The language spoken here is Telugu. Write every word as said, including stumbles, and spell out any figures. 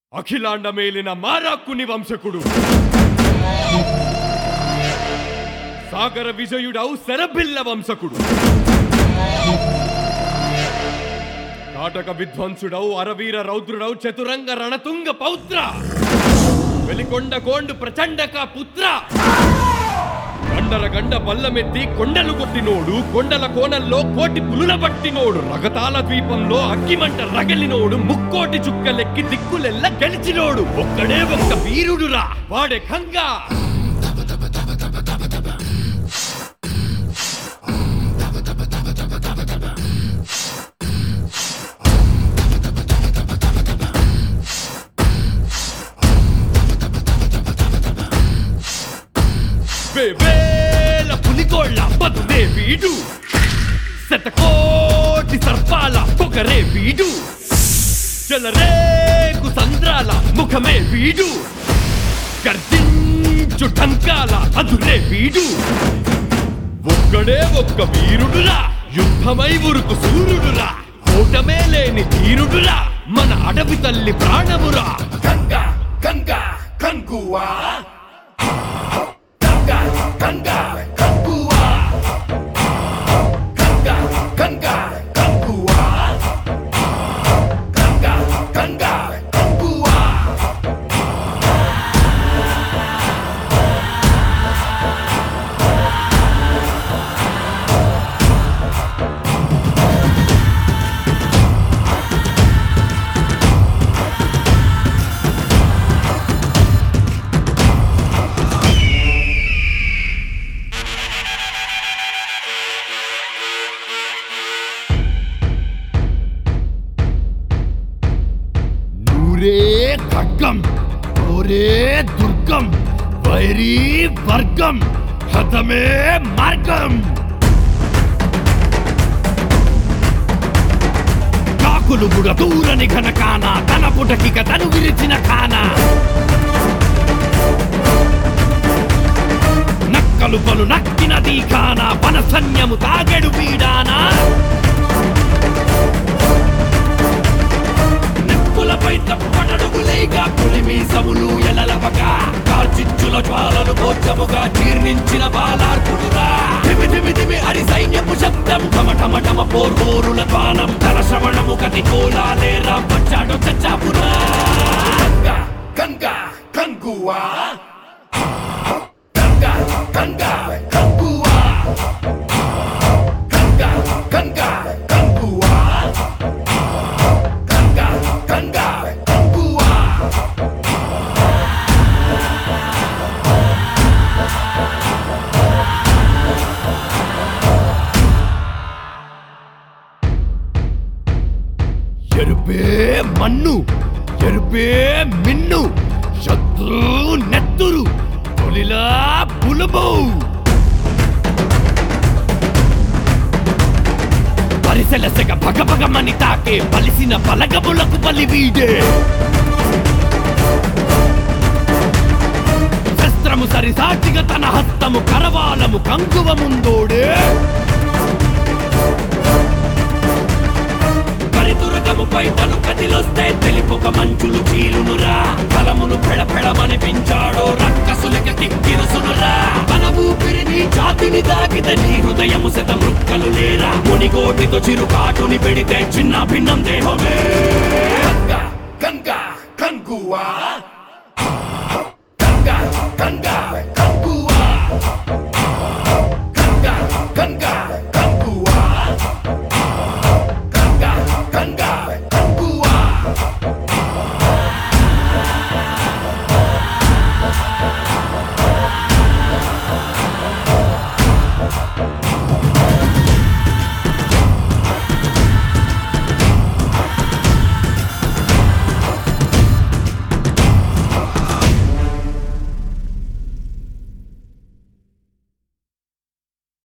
అఖిలాండ మేలిన మారాక్కుని వంశకుడు సాగర విజయుడవు శరభిల్ల వంశకుడు నాటక విధ్వంసుడవు అరవీర రౌద్రుడవు చతురంగ రణతుంగ పౌత్ర వెలికొండ కోండు ప్రచండక పుత్ర గండర గండ బల్లమెత్తి కొండలు కొట్టినోడు కొండల కోణల్లో కోటి పులుల పట్టినోడు రగతాల ద్వీపంలో అగ్గిమంట రగిలినోడు ముక్కోటి చుక్కలెక్కి దిక్కులెల్ల గెలిచినోడు ఒక్కడే ఒక్క వీరుడురా వాడే ఖంగా. వేల పులికోళ్ళ పదునే వీడు శతకోటి సర్పాల పొగరే వీడు జలరేకు సంద్రాల ముఖమే వీడు గర్జించు ఢంకాల అదురే వీడు ఒక్కడే ఒక్క వీరుడురా యుద్ధమై ఉరుకు సూర్యుడురా ఓటమే లేని తీరుడురా మన అడవి తల్లి ప్రాణమురా. గంగా గంగా గంగువా గంగా గంగువా గంగా గంగా గంగువా గంగా గంగా గంగువా. ఒరే ఖడ్గం ఒరే దుర్గం వైరీ వర్గం హతమే మార్గం కాకులు బుడ దూరని ఘనకాన తన పుటకిక తను విరిచిన కాన నక్కలు పలు నక్కినది కాన వన సైన్యము తాగెడు పీడానా పై తప్పటడుగులేగా పులిమీసములు ఎలలవగా కాల్చిచ్చుల జ్వాలను భోజముగా జీర్ణించిన బాలార్పుడురా దిమి దిమి దిమి హరి సైన్యపు శబ్దం టమటమటమ పోర్వోరుల ద్వానం తన శ్రవణము కతి కోలాలేరా వచ్చాడు చచ్చాపురా. గంగా గంగా గంగువా గంగా గంగా గంగువా గంగా గంగా గంగువా గంగా గంగా గంగువా. ఎరుపే మన్ను ఎరుపే మిన్ను శత్రు నెత్తురు తొలిలా పులుబు పరిసెలసెగ భగభగమని తాకే పలిసిన పలగములకు బలి వీడే శస్త్రము సరిసాటిగా తన హస్తము కరవాలము కంగువ ముందోడే పరితురకముపై తను కదిలొస్తే తెలిపొక మంచులు చీలునురా బలమును పెడపెడమనిపించాడో రక్కసులకి కిక్కిరుసునురా తన ఊపిరిని జాతిని తాకితే నీ హృదయము శత మృక్కలు లేరా మునిగోటితో చిరుకాటుని పెడితే చిన్న భిన్నం దేహమే. గంగా గంగా గంగువా గంగా గంగా